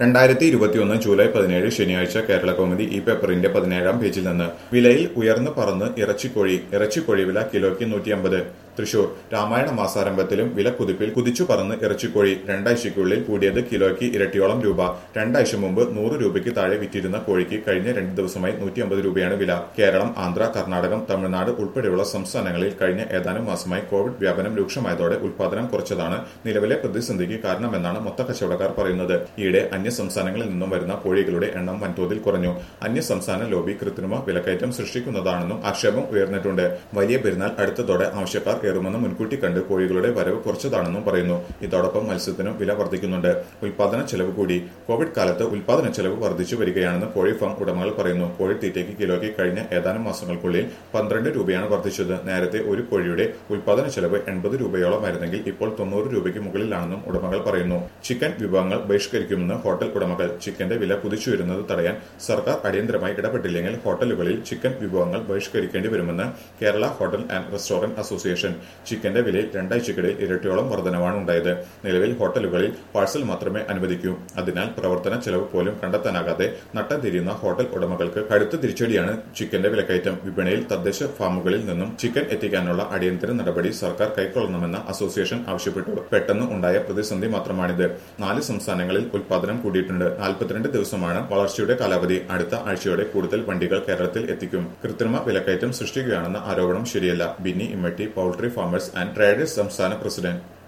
2021 July 17 ശനിയാഴ്ച കേരള കൗമുദി ഈ പേപ്പറിന്റെ 17-ാം പേജിൽ നിന്ന് വിലയിൽ ഉയർന്നു പറന്ന് ഇറച്ചിക്കോഴി വില കിലോയ്ക്ക് 150. തൃശൂർ രാമായണ മാസാരംഭത്തിലും വില കുതിച്ചു പറന്ന് ഇറച്ചിക്കോഴി രണ്ടാഴ്ചയ്ക്കുള്ളിൽ കൂടിയത് കിലോയ്ക്ക് ഇരട്ടിയോളം രൂപ. രണ്ടാഴ്ച മുമ്പ് 100 രൂപയ്ക്ക് താഴെ വിറ്റിരുന്ന കോഴിക്ക് കഴിഞ്ഞ 2 ദിവസമായി 150 രൂപയാണ് വില. കേരളം, ആന്ധ്ര, കർണാടകം, തമിഴ്നാട് ഉൾപ്പെടെയുള്ള സംസ്ഥാനങ്ങളിൽ കഴിഞ്ഞ ഏതാനും മാസമായി കോവിഡ് വ്യാപനം രൂക്ഷമായതോടെ ഉൽപാദനം കുറച്ചതാണ് നിലവിലെ പ്രതിസന്ധിക്ക് കാരണമെന്നാണ് മൊത്ത കച്ചവടക്കാർ പറയുന്നത്. ഈയിടെ സംസ്ഥാനങ്ങളിൽ നിന്നും വരുന്ന കോഴികളുടെ എണ്ണം വൻതോതിൽ കുറഞ്ഞു. അന്യസംസ്ഥാന ലോബി കൃത്രിമ വിലക്കയറ്റം സൃഷ്ടിക്കുന്നതാണെന്നും ആക്ഷേപം ഉയർന്നിട്ടുണ്ട്. വലിയ പെരുന്നാൾ അടുത്തതോടെ ആവശ്യക്കാർ ഏറുമെന്ന് മുൻകൂട്ടി കണ്ട് കോഴികളുടെ വരവ് കുറച്ചതാണെന്നും പറയുന്നു. ഇതോടൊപ്പം മത്സ്യത്തിനും വില വർദ്ധിക്കുന്നുണ്ട്. ഉൽപാദന ചെലവ് കൂടി. കോവിഡ് കാലത്ത് ഉൽപാദന ചെലവ് വർദ്ധിച്ചു വരികയാണെന്ന് കോഴി ഫാം ഉടമകൾ പറയുന്നു. കോഴിത്തീറ്റയ്ക്ക് കിലോയ്ക്ക് കഴിഞ്ഞ ഏതാനും മാസങ്ങൾക്കുള്ളിൽ 12 രൂപയാണ് വർദ്ധിച്ചത്. നേരത്തെ ഒരു കോഴിയുടെ ഉൽപാദന ചെലവ് 80 രൂപയോളമായിരുന്നെങ്കിൽ ഇപ്പോൾ 90 രൂപയ്ക്ക് മുകളിലാണെന്നും ഉടമകൾ പറയുന്നു. ചിക്കൻ വിഭവങ്ങൾ ബഹിഷ്കരിക്കുമെന്ന് ഹോട്ടൽ ഉടമകൾ. ചിക്കന്റെ വില കുതിച്ചുയരുന്നത് തടയാൻ സർക്കാർ അടിയന്തരമായി ഇടപെട്ടില്ലെങ്കിൽ ഹോട്ടലുകളിൽ ചിക്കൻ വിഭവങ്ങൾ ബഹിഷ്കരിക്കേണ്ടി വരുമെന്ന് Kerala hotel and restaurant association. ചിക്കന്റെ വിലയിൽ രണ്ടാഴ്ചക്കിടയിൽ ഇരട്ടിയോളം വർധനവാണ് ഉണ്ടായത്. നിലവിൽ ഹോട്ടലുകളിൽ പാഴ്സൽ മാത്രമേ അനുവദിക്കൂ. അതിനാൽ പ്രവർത്തന ചെലവ് പോലും കണ്ടെത്താനാകാതെ നട്ടംതിരിയുന്ന ഹോട്ടൽ ഉടമകൾക്ക് കടുത്ത തിരിച്ചടിയാണ് ചിക്കന്റെ വിലക്കയറ്റം. വിപണിയിൽ തദ്ദേശ ഫാമുകളിൽ നിന്നും ചിക്കൻ എത്തിക്കാനുള്ള അടിയന്തര നടപടി സർക്കാർ കൈക്കൊള്ളണമെന്ന് അസോസിയേഷൻ ആവശ്യപ്പെട്ടു. പെട്ടെന്ന് ഉണ്ടായ പ്രതിസന്ധി മാത്രമാണിത്. 4 സംസ്ഥാനങ്ങളിൽ ഉൽപാദനം കൂടിയിട്ടുണ്ട്. 42 ദിവസമാണ് വളർച്ചയുടെ കാലാവധി. അടുത്ത ആഴ്ചയോടെ കൂടുതൽ വണ്ടികൾ കേരളത്തിൽ എത്തിക്കും. കൃത്രിമ വിലക്കയറ്റം സൃഷ്ടിക്കുകയാണെന്ന ആരോപണം ശരിയല്ല. Binny Immatty, poultry farmers and traders സംസ്ഥാന പ്രസിഡന്റ്.